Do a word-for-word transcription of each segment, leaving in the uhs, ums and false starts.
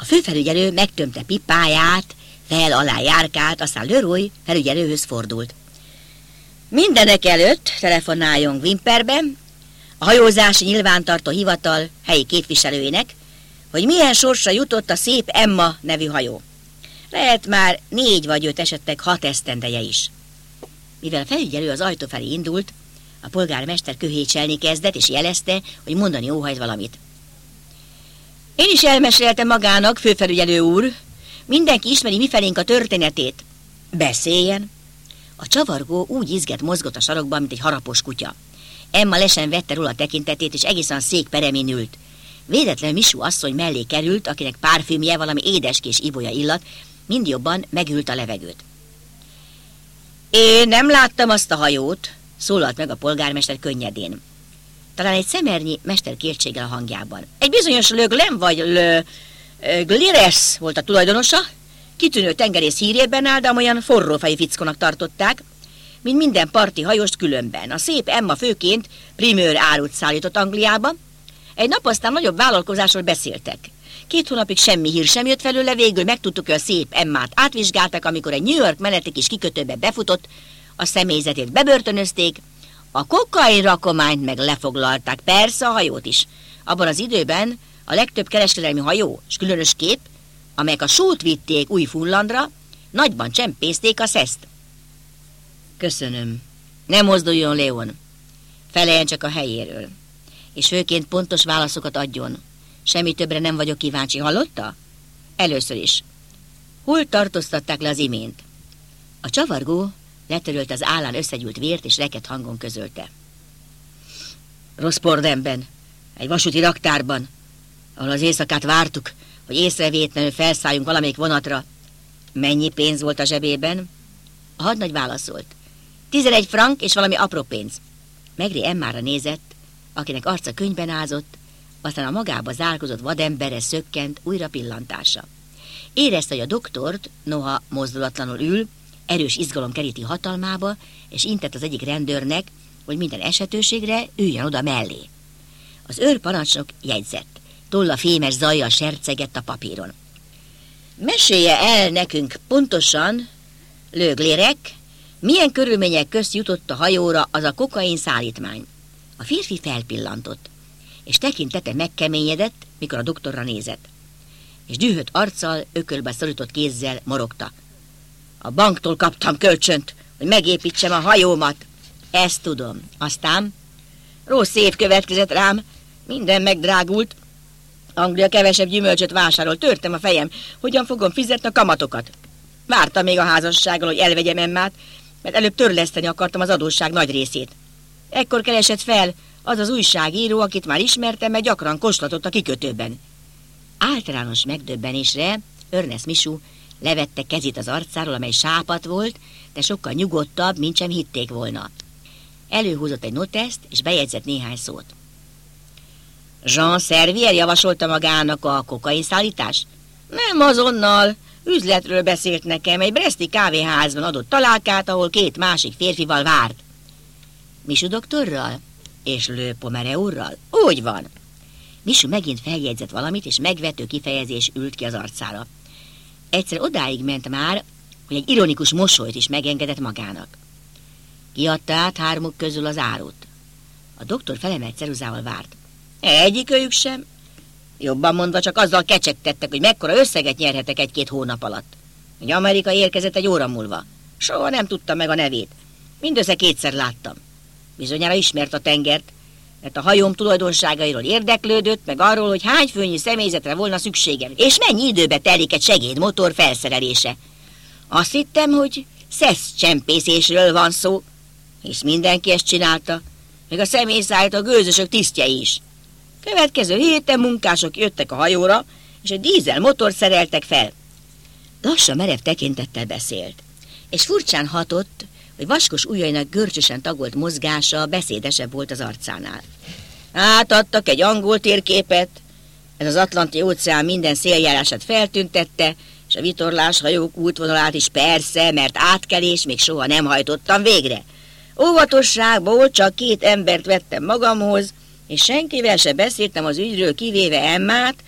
A főfelügyelő megtömte pipáját, fel-alá járkált, aztán Leroy felügyelőhöz fordult. Mindenek előtt telefonáljon Wimperbe, a hajózási nyilvántartó hivatal helyi képviselőjének, hogy milyen sorsra jutott a Szép Emma nevű hajó. Lehet már négy vagy öt, esetleg hat esztendeje is. Mivel a felügyelő az ajtó felé indult, a polgármester köhécselni kezdett, és jelezte, hogy mondani óhajt valamit. Én is elmeséltem magának, főfelügyelő úr. Mindenki ismeri mifelénk a történetét. Beszéljen. A csavargó úgy izget mozgott a sarokban, mint egy harapos kutya. Emma lesen vette róla a tekintetét, és egészen a szék peremén ült. Véletlenül Michu asszony mellé került, akinek párfümje, valami édeskés ibolya illat, mind jobban megült a levegőt. Én nem láttam azt a hajót, szólalt meg a polgármester könnyedén. Talán egy szemernyi mesterkértséggel a hangjában. Egy bizonyos Le Glem vagy Le Glires volt a tulajdonosa, kitűnő tengerész hírében áll, de olyan forrófejű fickónak tartották, mint minden parti hajóst különben. A Szép Emma főként primőr árut szállított Angliába. Egy nap aztán nagyobb vállalkozásról beszéltek. Két hónapig semmi hír sem jött felőle, végül megtudtuk, hogy a Szép Emmát átvizsgálták, amikor egy New York meneti kis kikötőbe befutott, a személyzetét bebörtönözték, a kokain rakományt meg lefoglalták, persze a hajót is. Abban az időben a legtöbb kereskedelmi hajó, és különös kép, amelyek a sót vitték Új-Funlandra, nagyban csempészték a szeszt. Köszönöm. Ne mozduljon, Leon. Feleljen csak a helyéről. És főként pontos válaszokat adjon. Semmi többre nem vagyok kíváncsi. Hallotta? Először is. Hol tartóztatták le az imént? A csavargó letörölte az állán összegyűlt vért, és reket hangon közölte. Rospordemben, egy vasúti raktárban, ahol az éjszakát vártuk, hogy észrevétlenül felszálljunk valamelyik vonatra. Mennyi pénz volt a zsebében? A hadnagy válaszolt. Tizenegy frank és valami apró pénz. Megré Emmára nézett, akinek arca könyben ázott, aztán a magába zárkozott vademberre szökkent újra pillantása. Érezte, hogy a doktort, noha mozdulatlanul ül, erős izgalom keríti hatalmába, és intett az egyik rendőrnek, hogy minden esetőségre üljön oda mellé. Az őrparancsnok jegyzett. Tolla fémes zajjal sercegett a papíron. Mesélje el nekünk pontosan, Le Glérec, milyen körülmények közt jutott a hajóra az a kokain szállítmány. A férfi felpillantott, és tekintete megkeményedett, mikor a doktorra nézett. És dühött arccal, ökölbe szorított kézzel morogta. A banktól kaptam kölcsönt, hogy megépítsem a hajómat. Ezt tudom. Aztán rossz év következett rám, minden megdrágult. Anglia kevesebb gyümölcsöt vásárol, törtem a fejem, hogyan fogom fizetni a kamatokat. Vártam még a házassággal, hogy elvegyem Emmát, mert előbb törleszteni akartam az adósság nagy részét. Ekkor keresett fel az az újságíró, akit már ismertem, mert gyakran koslatott a kikötőben. Általános megdöbbenésre Ernest Michu levette kezét az arcáról, amely sápat volt, de sokkal nyugodtabb, mint sem hitték volna. Előhúzott egy noteszt, és bejegyzett néhány szót. Jean Servier javasolta magának a kokainszállítás? Nem azonnal, üzletről beszélt nekem, egy breszti kávéházban adott találkát, ahol két másik férfival várt. Michu doktorral? És Le Pommeraye úrral? Úgy van. Michu megint feljegyzett valamit, és megvető kifejezés ült ki az arcára. Egyszer odáig ment már, hogy egy ironikus mosolyt is megengedett magának. Kiadta át hármuk közül az árut. A doktor felemelt ceruzával várt. Egyikőjük sem. Jobban mondva csak azzal kecsegtettek, hogy mekkora összeget nyerhetek egy-két hónap alatt. Hogy Amerika érkezett egy óra múlva. Soha nem tudtam meg a nevét. Mindössze kétszer láttam. Bizonyára ismert a tengert, mert a hajóm tulajdonságairól érdeklődött, meg arról, hogy hány főnyi személyzetre volna szükségem, és mennyi időbe telik egy segédmotor felszerelése. Azt hittem, hogy szeszcsempészésről van szó, és mindenki ezt csinálta, meg a személyszállító gőzösök tisztjei is. Következő héten munkások jöttek a hajóra, és egy dízel motor szereltek fel. Lassan merev tekintettel beszélt, és furcsán hatott, hogy vaskos ujjainak görcsösen tagolt mozgása beszédesebb volt az arcánál. Átadtak egy angol térképet, ez az Atlanti-óceán minden széljárását feltüntette, és a vitorláshajók útvonalát is persze, mert átkelés még soha nem hajtottam végre. Óvatosságból csak két embert vettem magamhoz, és senkivel se beszéltem az ügyről, kivéve Emmát,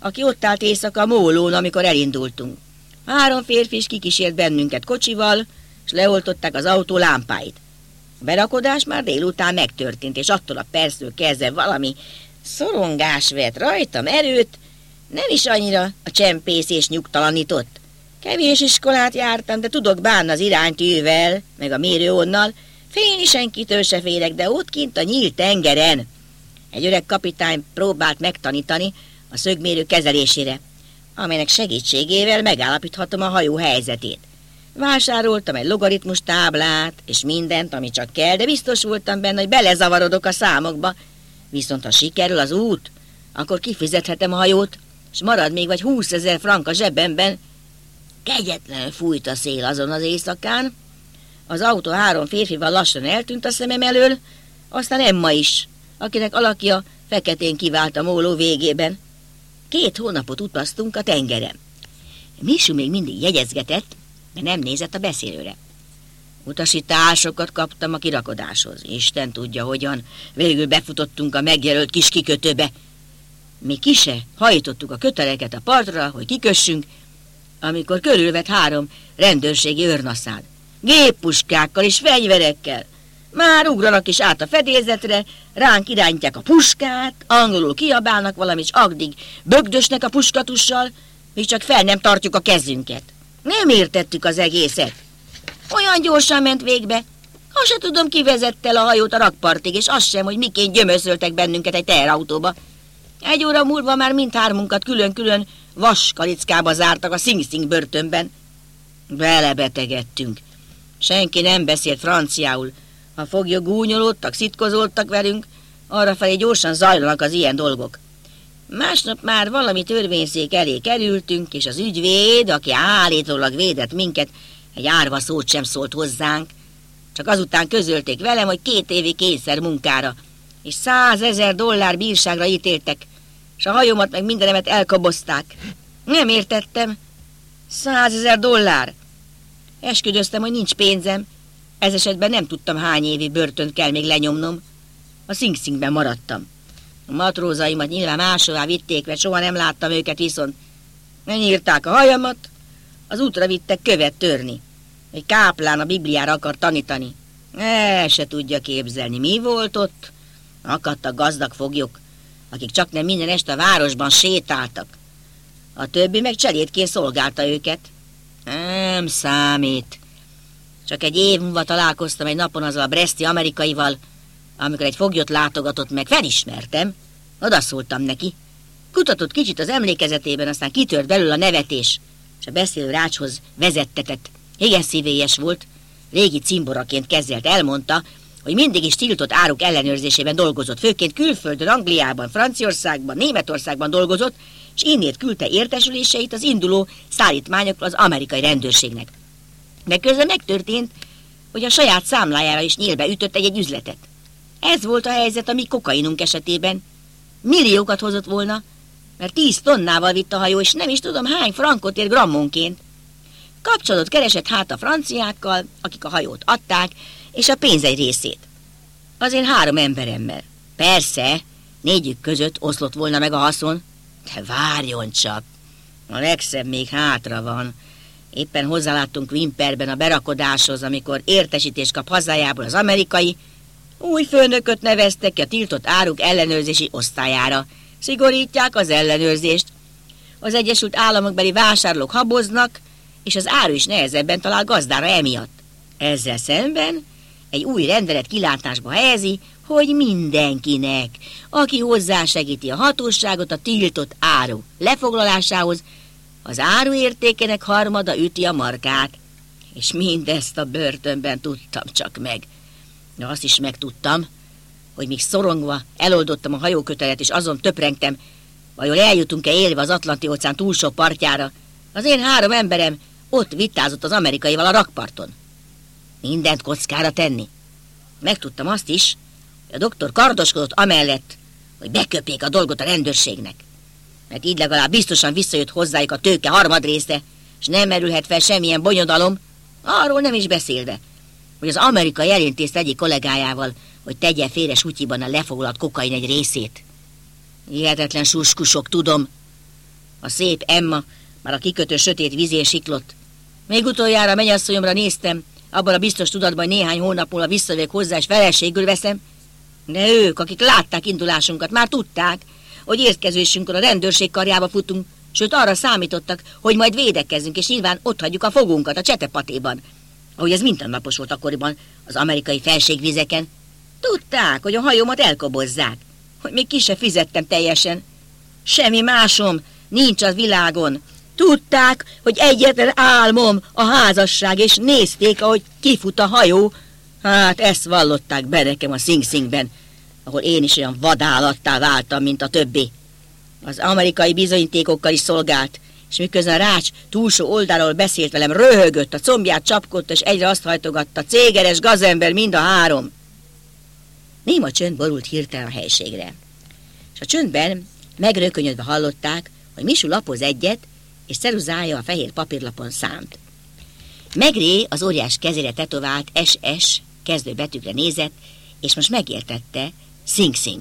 aki ott állt éjszaka a mólón, amikor elindultunk. Három férfi is kikísért bennünket kocsival, és leoltották az autó lámpáit. A berakodás már délután megtörtént, és attól a perctől kezdve valami szorongás vett rajtam erőt, nem is annyira a csempészés nyugtalanított. Kevés iskolát jártam, de tudok bánni az iránytűvel, meg a mérőonnal. Félni senkitől se félek, de ott kint a nyílt tengeren. Egy öreg kapitány próbált megtanítani a szögmérő kezelésére, amelynek segítségével megállapíthatom a hajó helyzetét. Vásároltam egy logaritmus táblát, és mindent, ami csak kell, de biztos voltam benne, hogy belezavarodok a számokba. Viszont ha sikerül az út, akkor kifizethetem a hajót, és marad még vagy húszezer frank a zsebemben. Kegyetlenül fújt a szél azon az éjszakán. Az autó három férfival lassan eltűnt a szemem elől, aztán Emma is, akinek alakja feketén kivált a móló végében. Két hónapot utaztunk a tengeren. Misú még mindig jegyezgetett, de nem nézett a beszélőre. Utasításokat kaptam a kirakodáshoz. Isten tudja hogyan. Végül befutottunk a megjelölt kis kikötőbe. Mi ki se hajtottuk a köteleket a partra, hogy kikössünk, amikor körülvett három rendőrségi őrnaszád. Géppuskákkal és fegyverekkel. Már ugranak is át a fedélzetre, ránk irányítják a puskát, angolul kiabálnak valamit, és addig bögdösnek a puskatussal, mi csak fel nem tartjuk a kezünket. Nem értettük az egészet. Olyan gyorsan ment végbe, ha se tudom, ki vezette el a hajót a rakpartig, és azt sem, hogy miként gyömöszöltek bennünket egy teherautóba. Egy óra múlva már mindhármunkat külön-külön vaskalickába zártak a Sing Sing börtönben. Belebetegedtünk. Senki nem beszélt franciául. A foglyok gúnyolódtak, szitkozoltak velünk, arrafelé gyorsan zajlanak az ilyen dolgok. Másnap már valami törvényszék elé kerültünk, és az ügyvéd, aki állítólag védett minket, egy árva szót sem szólt hozzánk. Csak azután közölték velem, hogy két évi kényszer munkára, és százezer dollár bírságra ítéltek, és a hajómat meg mindenemet elkobozták. Nem értettem. Százezer dollár. Esküdöztem, hogy nincs pénzem. Ez esetben nem tudtam, hány évi börtönt kell még lenyomnom. A Sing Singben maradtam. A matrózaimat nyilván máshová vitték, mert soha nem láttam őket, viszont megnyírták a hajamat, az útra vittek követ törni. Egy káplán a Bibliára akar tanítani. El se tudja képzelni, mi volt ott. Akadtak gazdag foglyok, akik csak nem minden este a városban sétáltak. A többi meg cselédként szolgálta őket. Nem számít. Csak egy év múlva találkoztam egy napon azzal a breszti amerikaival, amikor egy foglyot látogatott meg, felismertem. Odaszóltam neki. Kutatott kicsit az emlékezetében, aztán kitört belőle a nevetés, és a beszélő rácshoz vezettetett. Igen szívélyes volt, régi cimboraként kezelt, elmondta, hogy mindig is tiltott áruk ellenőrzésében dolgozott, főként külföldön, Angliában, Franciaországban, Németországban dolgozott, és innét küldte értesüléseit az induló szállítmányokról az amerikai rendőrségnek. De közben megtörtént, hogy a saját számlájára is nyílbe ütött egy-egy üzletet. Ez volt a helyzet a mi kokainunk esetében. Milliókat hozott volna, mert tíz tonnával vitt a hajó, és nem is tudom hány frankot ér grammonként. Kapcsolatot keresett hát a franciákkal, akik a hajót adták, és a pénz egy részét. Az én három emberemmel. Persze, négyük között oszlott volna meg a haszon, de várjon csak, a legszebb még hátra van. Éppen hozzáláttunk Wimperben a berakodáshoz, amikor értesítést kap hazájából az amerikai, új főnököt neveztek ki a tiltott áruk ellenőrzési osztályára. Szigorítják az ellenőrzést. Az Egyesült Államokbeli vásárlók haboznak, és az áru is nehezebben talál gazdára emiatt. Ezzel szemben egy új rendelet kilátásba helyezi, hogy mindenkinek, aki hozzásegíti a hatóságot a tiltott áru lefoglalásához, az áru értékének harmada üti a markát. És mindezt a börtönben tudtam csak meg. De azt is megtudtam, hogy míg szorongva eloldottam a hajókötelet, és azon töprengtem, vajon eljutunk-e élve az Atlanti-óceán túlsó partjára, az én három emberem ott vitázott az amerikaival a rakparton. Mindent kockára tenni. Megtudtam azt is, hogy a doktor kardoskodott amellett, hogy beköpjék a dolgot a rendőrségnek. Mert így legalább biztosan visszajött hozzájuk a tőke harmadrésze, és nem merülhet fel semmilyen bonyodalom, arról nem is beszélve, hogy az amerikai elintézte egyik kollégájával, hogy tegye félre sutyiban a lefoglalt kokain egy részét. Hihetetlen suskusok, tudom, A szép Emma már a kikötő sötét vízén siklott. Még utoljára mennyasszonyomra néztem, abban a biztos tudatban, hogy néhány hónap múlva visszavég hozzá, és feleségül veszem. De ők, akik látták indulásunkat, már tudták, hogy érkezésünkön a rendőrség karjába futunk, sőt arra számítottak, hogy majd védekezzünk, és nyilván ott hagyjuk a fogunkat a Csetepatéban, ahogy ez mindennapos volt akkoriban az amerikai felségvizeken. Tudták, hogy a hajómat elkobozzák, hogy még ki se fizettem teljesen. Semmi másom nincs a világon. Tudták, hogy egyetlen álmom a házasság, és nézték, ahogy kifut a hajó. Hát ezt vallották be nekem a Sing Singben, ahol én is olyan vadállattá váltam, mint a többi. Az amerikai bizonyítékokkal is szolgált, és miközben a rács túlsó oldalról beszélt velem, röhögött, a combját csapkodta, és egyre azt hajtogatta: cégeres gazember mind a három. Néma csönd borult hirtelen a helységre, és a csöndben megrökönyödve hallották, hogy Misu lapoz egyet, és ceruzája a fehér papírlapon számt. Megré az óriás kezére tetovált es es kezdő betűkre nézett, és most megértette: Sing Sing.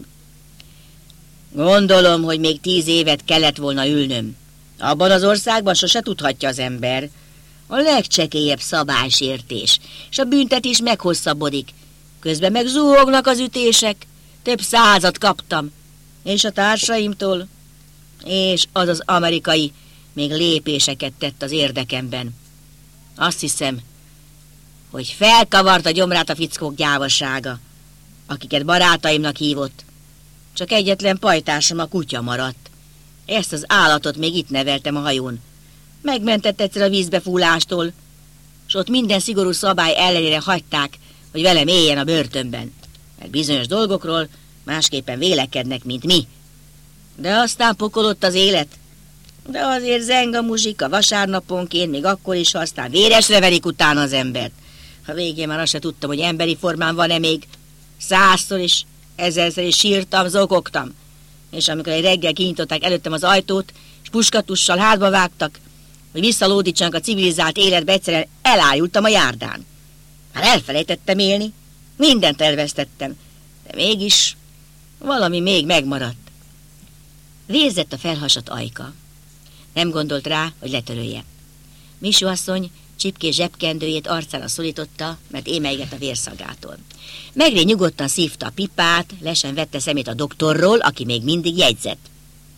Gondolom, hogy még tíz évet kellett volna ülnöm. Abban az országban sose tudhatja az ember. A legcsekélyebb szabálysértés, és a büntetés meghosszabbodik. Közben meg zúgnak az ütések. Több százat kaptam. És a társaimtól. És az az amerikai még lépéseket tett az érdekemben. Azt hiszem, hogy felkavart a gyomrát a fickók gyávasága, akiket barátaimnak hívott. Csak egyetlen pajtásom, a kutya maradt. Ezt az állatot még itt neveltem a hajón. Megmentett egyszer a vízbefúlástól, s ott minden szigorú szabály ellenére hagyták, hogy velem éljen a börtönben. Mert bizonyos dolgokról másképpen vélekednek, mint mi. De aztán pokolott az élet. De azért zeng a muzsika vasárnaponként, még akkor is, ha aztán véresre verik utána az embert. A végén már azt se tudtam, hogy emberi formán van-e még. Százszor is, ezerszer is sírtam, zokogtam. És amikor egy reggel kinyitották előttem az ajtót, és puskatussal hátba vágtak, hogy visszalódítsanak a civilizált életbe, egyszerűen elájultam a járdán. Már elfelejtettem élni, mindent elvesztettem, de mégis valami még megmaradt. Vérzett a felhasadt ajka. Nem gondolt rá, hogy letörölje. Misu asszony csipkés zsebkendőjét arcára szorította, mert émelygett a vérszagától. Megré nyugodtan szívta a pipát, le sem vette szemét a doktorról, aki még mindig jegyzett.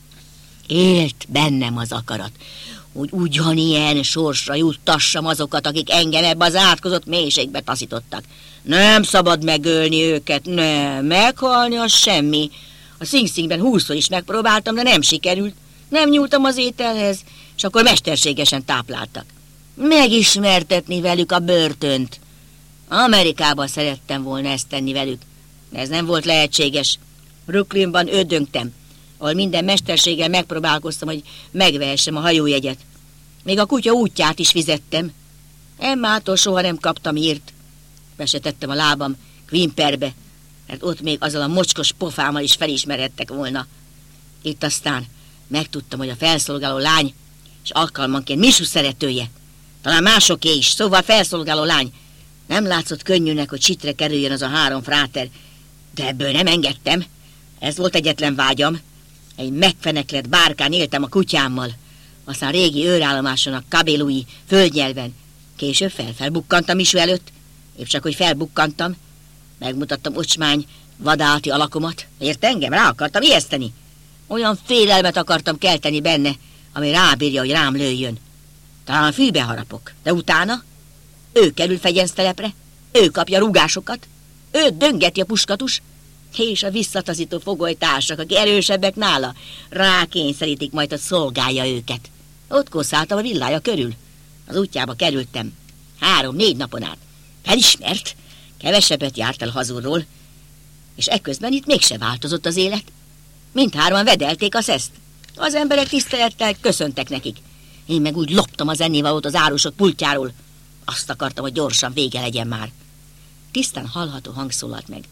Élt bennem az akarat, hogy ugyanilyen sorsra juttassam azokat, akik engem ebbe az átkozott mélységbe taszítottak. Nem szabad megölni őket, nem, meghalni az semmi. A Sing Singben húszszor is megpróbáltam, de nem sikerült. Nem nyúltam az ételhez, és akkor mesterségesen tápláltak. Megismertetni velük a börtönt. Amerikában szerettem volna ezt tenni velük, de ez nem volt lehetséges. Brooklynban ödöngtem, ahol minden mesterséggel megpróbálkoztam, hogy megvehessem a hajójegyet. Még a kutya útját is fizettem. Emmától soha nem kaptam írt. Be se tettem a lábam Quimperbe, mert ott még azzal a mocskos pofámmal is felismerettek volna. Itt aztán megtudtam, hogy a felszolgáló lány, és alkalmanként Misu szeretője, talán másoké is, szóval felszolgáló lány. Nem látszott könnyűnek, hogy sitre kerüljön az a három fráter, de ebből nem engedtem. Ez volt egyetlen vágyam. Egy megfeneklett bárkán éltem a kutyámmal, aztán régi őrállomáson a kabélui földnyelven. Később fel-felbukkantam Misu előtt, épp csak, hogy felbukkantam. Megmutattam ocsmány, vadállati alakomat. Ért engem? Rá akartam ijeszteni. Olyan félelmet akartam kelteni benne, ami rábírja, hogy rám lőjön. Talán fűbe harapok, de utána ő kerül fegyensztelepre, ő kapja rúgásokat, ő döngeti a puskatus, és a visszataszító fogolytársak, akik erősebbek nála, rákényszerítik majd, hogy szolgálja őket. Ott kosszáltam a villája körül. Az útjába kerültem. Három-négy napon át. Felismert, kevesebbet járt el hazulról, és ekközben itt mégse változott az élet. Mindhárman vedelték a szeszt. Az emberek tisztelettel köszöntek nekik. Én meg úgy loptam az ennivalót az árusok pultjáról. Azt akartam, hogy gyorsan vége legyen már. Tisztán hallható hang szólalt meg.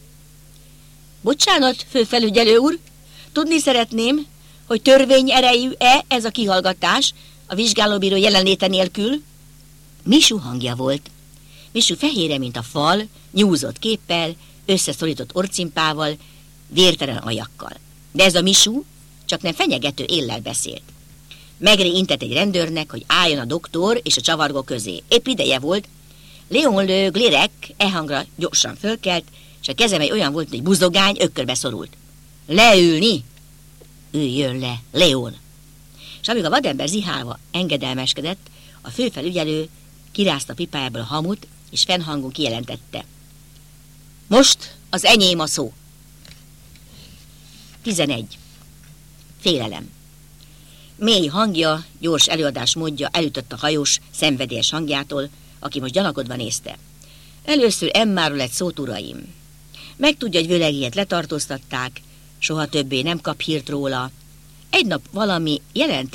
Bocsánat, főfelügyelő úr, tudni szeretném, hogy törvény erejű-e ez a kihallgatás a vizsgálóbíró jelenléte nélkül? Misu hangja volt. Misu fehére, mint a fal, nyúzott képpel, összeszorított orcimpával, vértelen ajakkal. De ez a Misu csak nem fenyegető éllel beszélt. Megré intett egy rendőrnek, hogy álljon a doktor és a csavargó közé. Épp ideje volt. Léon Le Glirec e hangra gyorsan fölkelt, és a kezemely olyan volt, mint egy buzogány, ökkörbe szorult. Leülni? Üljön le, Léon! És amíg a vadember zihálva engedelmeskedett, a főfelügyelő kirázta pipájából a hamut, és fennhangon kijelentette. Most az enyém a szó. tizenegy. Félelem. Mély hangja, gyors előadás módja elütött a hajós, szenvedélyes hangjától, aki most gyanakodva nézte. Először Emmáról egy szót, uraim. Megtudja, hogy vőlegélyet letartóztatták, soha többé nem kap hírt róla. Egy nap valami jelent